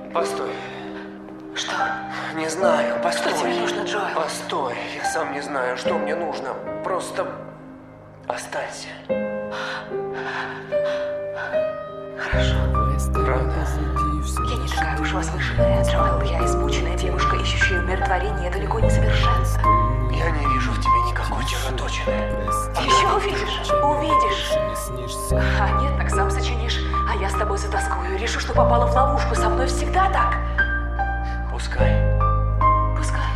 Постой. Что? Не знаю, постой. Что тебе нужно, Джоэл? Постой, я сам не знаю, что мне нужно. Просто останься. Хорошо. Правда? Я не такая уж возвышенная, Джоэл. Я измученная девушка, ищущая умиротворение, далеко не совершенна. Я не вижу в тебе никакой червоточины. Еще увидишь, увидишь. А нет, так сам сочинишь. А я с тобой затаскую. Решу, что попала в ловушку. Со мной всегда так. Пускай. Пускай.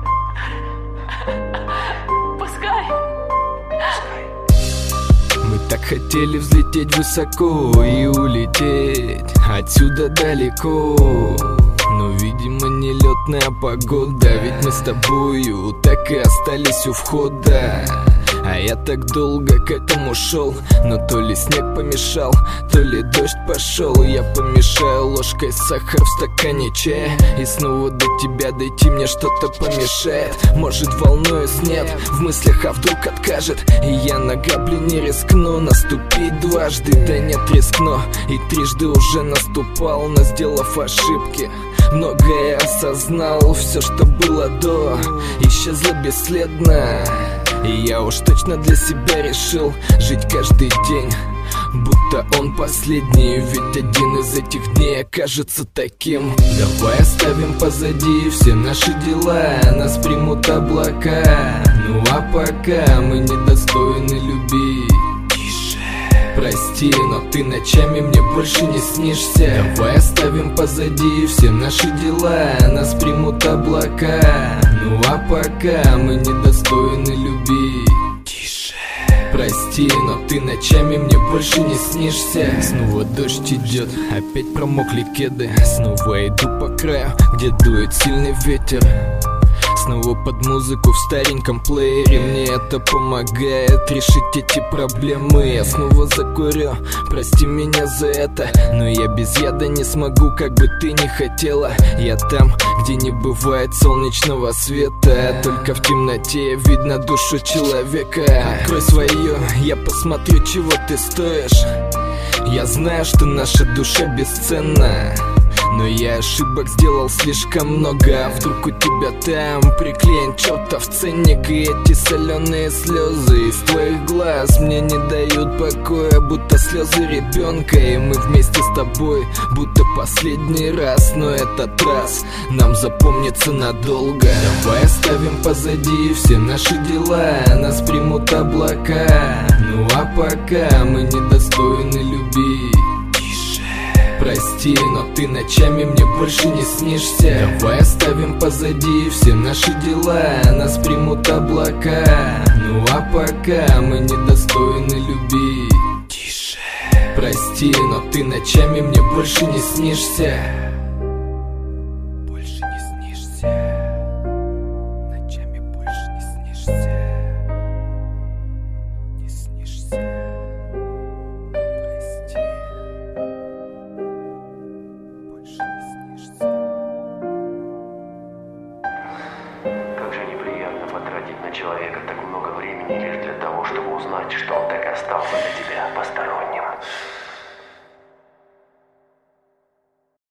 Пускай. Пускай. Мы так хотели взлететь высоко и улететь отсюда далеко. Но, видимо, нелетная погода. Ведь мы с тобою так и остались у входа. А я так долго к этому шел. Но то ли снег помешал, то ли дождь пошел. Я помешаю ложкой сахар в стакане чая. И снова до тебя дойти мне что-то помешает. Может, волнуюсь, нет, в мыслях, а вдруг откажет. И я на грабли не рискну наступить дважды. Да нет, рискну, и трижды уже наступал. Но сделав ошибки, многое осознал. Все, что было до, исчезло бесследно. И я уж точно для себя решил жить каждый день, будто он последний. Ведь один из этих дней окажется таким. Давай оставим позади все наши дела. Нас примут облака. Ну а пока мы недостойны любить. Прости, но ты ночами мне больше не снишься. Давай оставим позади все наши дела. Нас примут облака. Ну а пока мы недостойны любить. Прости, но ты ночами мне больше не снишься. Снова дождь идет, опять промокли кеды. Снова иду по краю, где дует сильный ветер. Снова под музыку в стареньком плеере. Мне это помогает решить эти проблемы. Я снова закурю, прости меня за это. Но я без яда не смогу, как бы ты ни хотела. Я там, где не бывает солнечного света. Только в темноте видно душу человека. Открой свое, я посмотрю, чего ты стоишь. Я знаю, что наша душа бесценна. Но я ошибок сделал слишком много. А вдруг у тебя там приклеен чертов ценник. И эти соленые слезы из твоих глаз мне не дают покоя, будто слезы ребенка. И мы вместе с тобой, будто последний раз. Но этот раз нам запомнится надолго. Давай оставим позади все наши дела. Нас примут облака. Ну а пока мы недостойны любить. Прости, но ты ночами мне больше не снишься. Давай оставим позади все наши дела. Нас примут облака. Ну а пока мы недостойны любить. Прости, но ты ночами мне больше не снишься. Больше не снишься. Ночами больше не снишься. Не снишься. Как же неприятно потратить на человека так много времени лишь для того, чтобы узнать, что он так и остался для тебя посторонним.